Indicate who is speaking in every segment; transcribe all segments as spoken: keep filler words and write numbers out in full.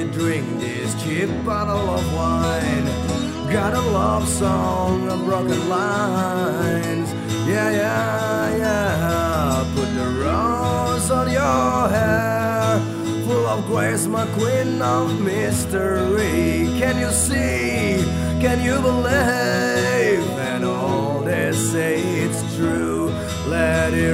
Speaker 1: drink this cheap bottle of wine. Got a love song of broken lines. Yeah, yeah, yeah. Put the rose on your hair, full of grace, my queen of mystery. Can you see? Can you believe? And all they say it's true. Let it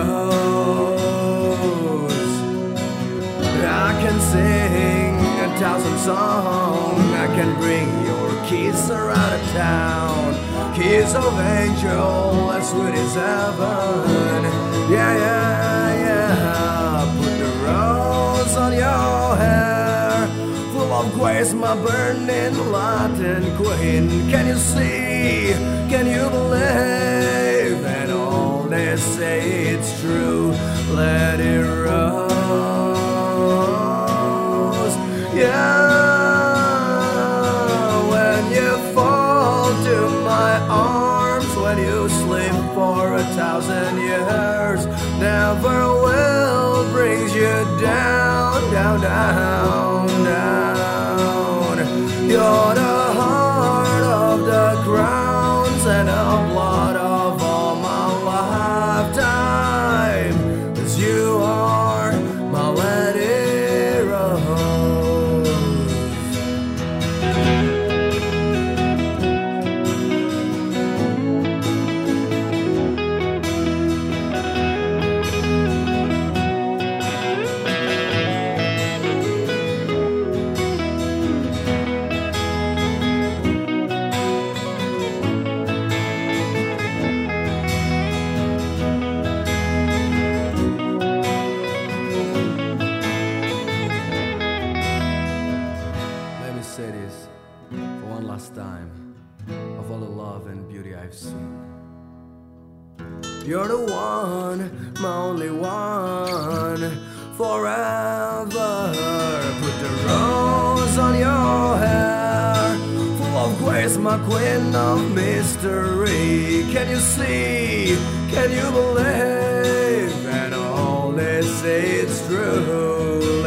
Speaker 1: rose. I can sing a thousand songs. I can bring your kiss around the town. Kiss of angel, as sweet as heaven. Yeah, yeah, yeah. Put the rose on your hair, full of grace, my burning Latin queen. Can you see? Can you believe? And all they say it's true. Let it rose. Yeah. When you fall to my arms, when you sleep for a thousand years, never will brings you down, down, down, down. You're the heart of the crowns and the blood of all my lifetime. 'Cause you are my lady rose. Say this for one last time, of all the love and beauty I've seen. You're the one, my only one, forever. Put the rose on your hair, full of grace, my queen of mystery. Can you see? Can you believe? And all they say it's true.